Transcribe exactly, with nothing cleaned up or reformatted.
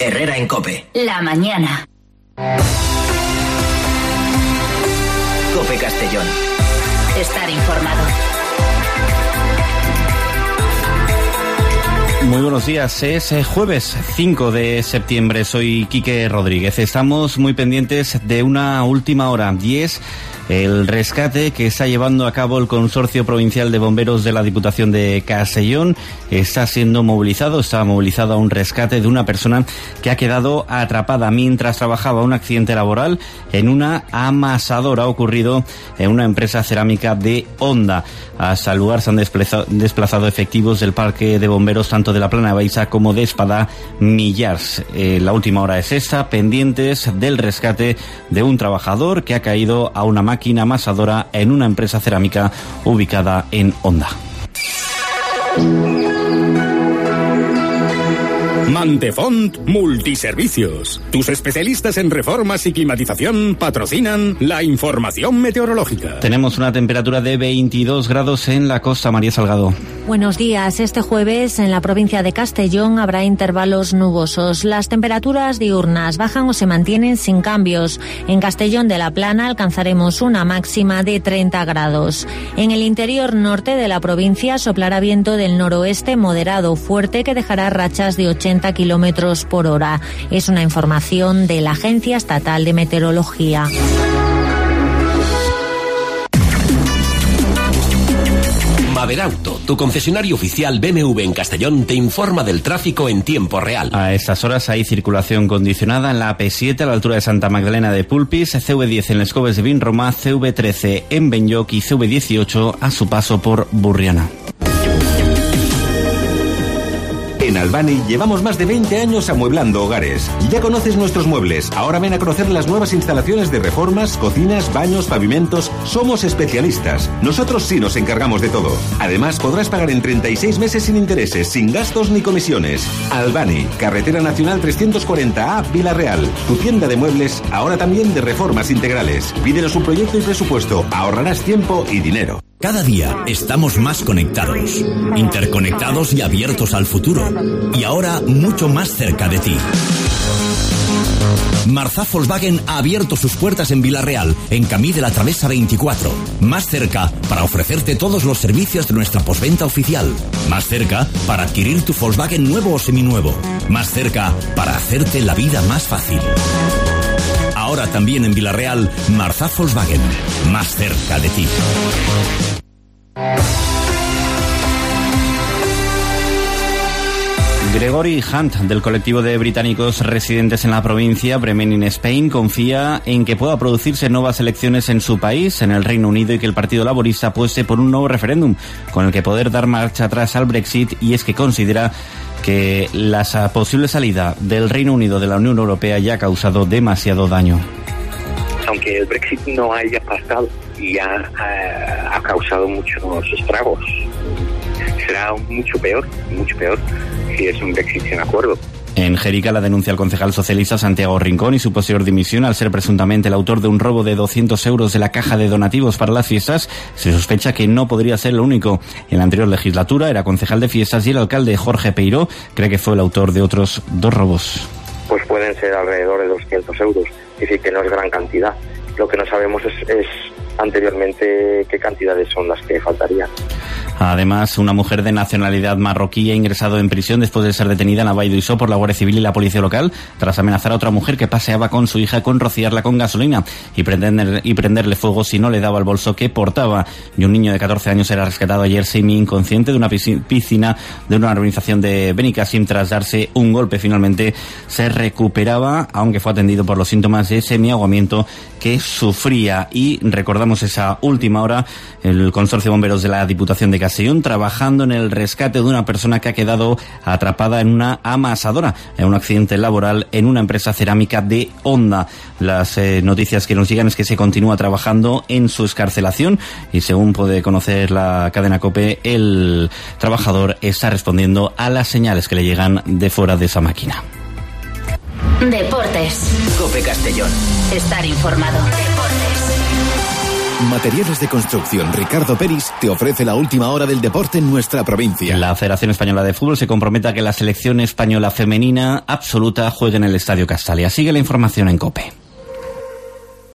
Herrera en COPE. La mañana. COPE Castellón. Estar informado. Muy buenos días, es jueves cinco de septiembre, soy Quique Rodríguez. Estamos muy pendientes de una última hora y es el rescate que está llevando a cabo el Consorcio Provincial de Bomberos de la Diputación de Castellón. Está siendo movilizado, está movilizado a un rescate de una persona que ha quedado atrapada mientras trabajaba un accidente laboral en una amasadora. Ha ocurrido en una empresa cerámica de Onda. Hasta el lugar se han desplazado, desplazado efectivos del Parque de Bomberos tanto de la Plana de Baixa como de Espada Millars. Eh, la última hora es esta, pendientes del rescate de un trabajador que ha caído a una máquina amasadora en una empresa cerámica ubicada en Onda. Mantefont Multiservicios. Tus especialistas en reformas y climatización patrocinan la información meteorológica. Tenemos una temperatura de veintidós grados en la costa. María Salgado. Buenos días. Este jueves en la provincia de Castellón habrá intervalos nubosos. Las temperaturas diurnas bajan o se mantienen sin cambios. En Castellón de la Plana alcanzaremos una máxima de treinta grados. En el interior norte de la provincia soplará viento del noroeste moderado fuerte que dejará rachas de ochenta kilómetros por hora. Es una información de la Agencia Estatal de Meteorología. Maderauto, tu concesionario oficial B M W en Castellón, te informa del tráfico en tiempo real. A estas horas hay circulación condicionada en la A P siete a la altura de Santa Magdalena de Pulpis, C V diez en Les Coves de Vinromà, C V trece en Benlloc y C V dieciocho a su paso por Burriana. En Albani llevamos más de veinte años amueblando hogares. Ya conoces nuestros muebles. Ahora ven a conocer las nuevas instalaciones de reformas, cocinas, baños, pavimentos. Somos especialistas. Nosotros sí nos encargamos de todo. Además, podrás pagar en treinta y seis meses sin intereses, sin gastos ni comisiones. Albani, Carretera Nacional trescientos cuarenta A, Vila Real. Tu tienda de muebles, ahora también de reformas integrales. Pídenos un proyecto y presupuesto. Ahorrarás tiempo y dinero. Cada día estamos más conectados, interconectados y abiertos al futuro. Y ahora mucho más cerca de ti. Marzá Volkswagen ha abierto sus puertas en Vila-real, en Camí de la Travesa veinticuatro. Más cerca para ofrecerte todos los servicios de nuestra postventa oficial. Más cerca para adquirir tu Volkswagen nuevo o seminuevo. Más cerca para hacerte la vida más fácil. Ahora también en Vila-real, Marzá Volkswagen, más cerca de ti. Gregory Hunt, del colectivo de británicos residentes en la provincia Bremen in Spain, confía en que pueda producirse nuevas elecciones en su país, en el Reino Unido, y que el Partido Laborista apueste por un nuevo referéndum con el que poder dar marcha atrás al Brexit, y es que considera que la posible salida del Reino Unido de la Unión Europea ya ha causado demasiado daño. Aunque el Brexit no haya pasado y ha, ha, ha causado muchos estragos, será mucho peor, mucho peor si es un Brexit sin acuerdo. En Jerica la denuncia al concejal socialista Santiago Rincón y su posterior dimisión al ser presuntamente el autor de un robo de doscientos euros de la caja de donativos para las fiestas. Se sospecha que no podría ser el único. En la anterior legislatura era concejal de fiestas y el alcalde Jorge Peiró cree que fue el autor de otros dos robos. Pues pueden ser alrededor de doscientos euros, es decir, que no es gran cantidad. Lo que no sabemos es, es anteriormente qué cantidades son las que faltarían. Además, una mujer de nacionalidad marroquí ha ingresado en prisión después de ser detenida en Abaido Isó por la Guardia Civil y la policía local tras amenazar a otra mujer que paseaba con su hija con rociarla con gasolina y, prender, y prenderle fuego si no le daba el bolso que portaba. Y un niño de catorce años era rescatado ayer semi-inconsciente de una piscina de una urbanización de Benicàssim tras darse un golpe. Finalmente se recuperaba, aunque fue atendido por los síntomas de semiahogamiento que sufría. Y recordamos esa última hora, el Consorcio de Bomberos de la Diputación de Castellón trabajando en el rescate de una persona que ha quedado atrapada en una amasadora en un accidente laboral en una empresa cerámica de Onda. Las eh, noticias que nos llegan es que se continúa trabajando en su excarcelación y, según puede conocer la cadena COPE, el trabajador está respondiendo a las señales que le llegan de fuera de esa máquina. Deportes. COPE Castellón. Estar informado. Deportes. Materiales de Construcción Ricardo Peris te ofrece la última hora del deporte en nuestra provincia. La Federación Española de Fútbol se compromete a que la selección española femenina absoluta juegue en el Estadio Castalia. Sigue la información en COPE.